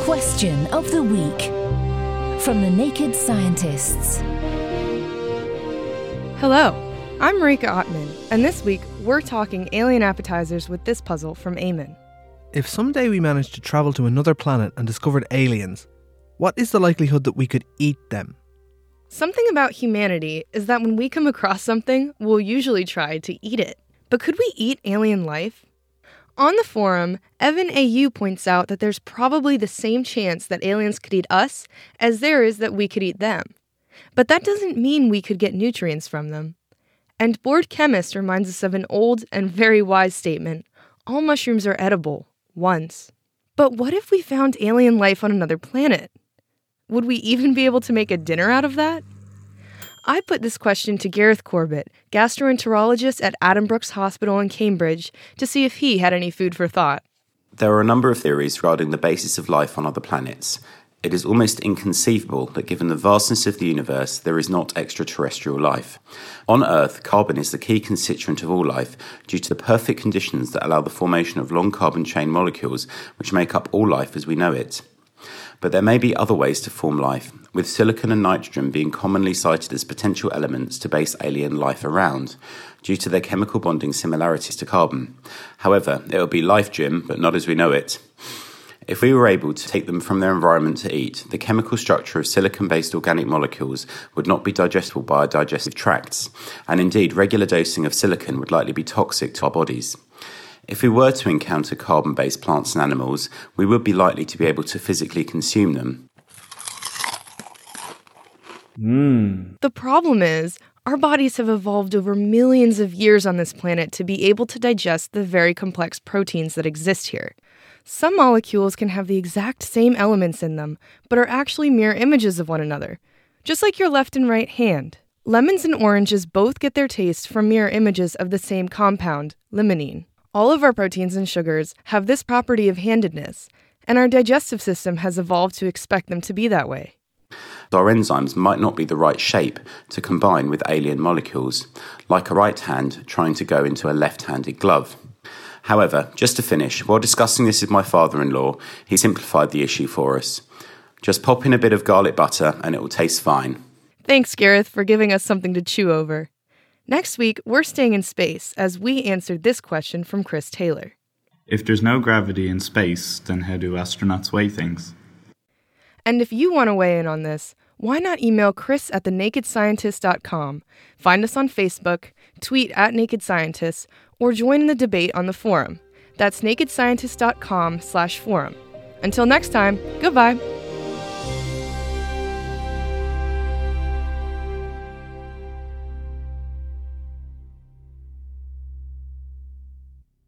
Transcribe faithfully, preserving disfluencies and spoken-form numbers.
Question of the Week from the Naked Scientists. Hello, I'm Marika Ottman, and this week we're talking alien appetizers with this puzzle from Eamon. If someday we managed to travel to another planet and discovered aliens, what is the likelihood that we could eat them? Something about humanity is that when we come across something, we'll usually try to eat it. But could we eat alien life? On the forum, Evan A U points out that there's probably the same chance that aliens could eat us as there is that we could eat them. But that doesn't mean we could get nutrients from them. And Bored Chemist reminds us of an old and very wise statement: all mushrooms are edible, once. But what if we found alien life on another planet? Would we even be able to make a dinner out of that? I put this question to Gareth Corbett, gastroenterologist at Addenbrooke's Hospital in Cambridge, to see if he had any food for thought. There are a number of theories regarding the basis of life on other planets. It is almost inconceivable that given the vastness of the universe, there is not extraterrestrial life. On Earth, carbon is the key constituent of all life due to the perfect conditions that allow the formation of long carbon chain molecules which make up all life as we know it. But there may be other ways to form life, with silicon and nitrogen being commonly cited as potential elements to base alien life around, due to their chemical bonding similarities to carbon. However, it will be life, Jim, but not as we know it. If we were able to take them from their environment to eat, the chemical structure of silicon-based organic molecules would not be digestible by our digestive tracts, and indeed regular dosing of silicon would likely be toxic to our bodies. If we were to encounter carbon-based plants and animals, we would be likely to be able to physically consume them. Mm. The problem is, our bodies have evolved over millions of years on this planet to be able to digest the very complex proteins that exist here. Some molecules can have the exact same elements in them, but are actually mirror images of one another, just like your left and right hand. Lemons and oranges both get their taste from mirror images of the same compound, limonene. All of our proteins and sugars have this property of handedness, and our digestive system has evolved to expect them to be that way. Our enzymes might not be the right shape to combine with alien molecules, like a right hand trying to go into a left-handed glove. However, just to finish, while discussing this with my father-in-law, he simplified the issue for us. Just pop in a bit of garlic butter and it will taste fine. Thanks, Gareth, for giving us something to chew over. Next week, we're staying in space as we answered this question from Chris Taylor. If there's no gravity in space, then how do astronauts weigh things? And if you want to weigh in on this, why not email Chris at the naked scientist dot com, find us on Facebook, tweet at Naked Scientists, or join in the debate on the forum. That's naked scientist dot com slash forum. Until next time, goodbye.